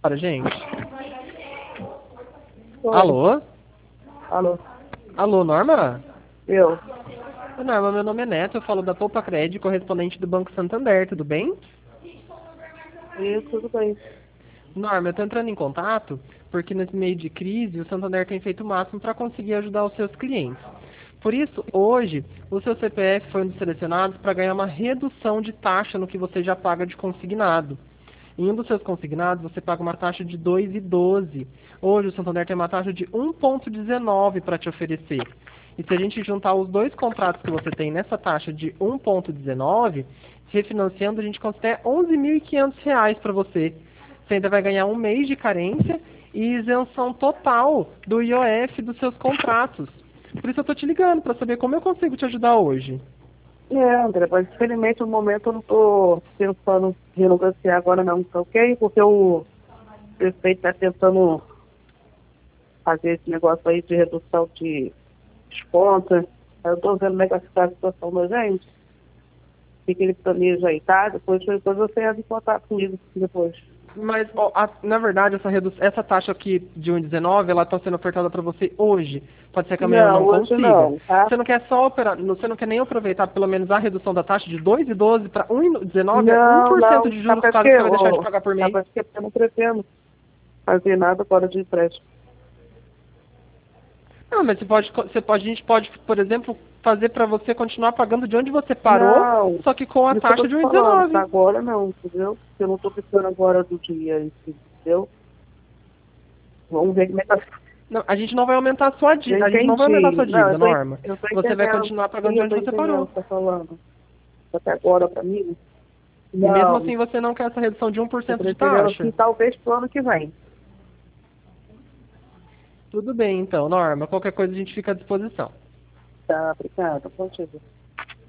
Para, gente. Oi. Alô? Alô, Alô, Norma? eu. Norma, meu nome é Neto, eu falo da Poupa Cred, correspondente do Banco Santander, tudo bem? Isso, tudo bem. Norma, eu tô entrando em contato porque nesse meio de crise o Santander tem feito o máximo para conseguir ajudar os seus clientes. Por isso, hoje, o seu CPF foi um dos selecionados para ganhar uma redução de taxa no que você já paga de consignado. Em um dos seus consignados, você paga uma taxa de 2,12. Hoje, o Santander tem uma taxa de 1,19 para te oferecer. E se a gente juntar os dois contratos que você tem nessa taxa de 1,19, refinanciando, a gente consegue R$ 11.500 para você. Você ainda vai ganhar um mês de carência e isenção total do IOF dos seus contratos. Por isso eu estou te ligando, para saber como eu consigo te ajudar hoje. André, mas infelizmente no momento eu não estou pensando em renegociar agora não, tá ok? Porque o prefeito está tentando fazer esse negócio aí de redução de desconto. Eu estou vendo como é que vai ficar a situação da gente. O que ele planeja aí, tá? Depois você entra em contato comigo depois. Mas, ó, na verdade, essa taxa aqui de 1,19, ela está sendo ofertada para você hoje. Pode ser que amanhã eu Não, não hoje consiga. não, tá? Você não quer só operar, você não quer nem aproveitar pelo menos a redução da taxa de 2,12 para 1,19, é Não, 1% não. de Sabe juros por quase quê? que você vai deixar de pagar por mês. Sabe por quê? Porque eu não pretendo fazer nada fora de empréstimo. Não, mas a gente pode, por exemplo, fazer para você continuar pagando de onde você parou, Não, só que com a isso que eu taxa tô de te falando, pra 1,19. agora não, entendeu? Eu não tô precisando agora do dia, entendeu? Vamos ver como é que tá. Não, a gente não vai aumentar a sua Eu dívida, a gente não vai aumentar a entendi. sua Não, dívida, Norma. eu tô Você vai entendendo. continuar Sim, pagando de eu onde tô você entendendo o parou. que você tá falando. Até agora, pra mim, E mesmo não. assim você não quer essa redução de Eu 1% de pretendendo assim, taxa? talvez pro ano que vem. Tudo bem, então, Norma. Qualquer coisa a gente fica à disposição. Tá, obrigada. Contigo.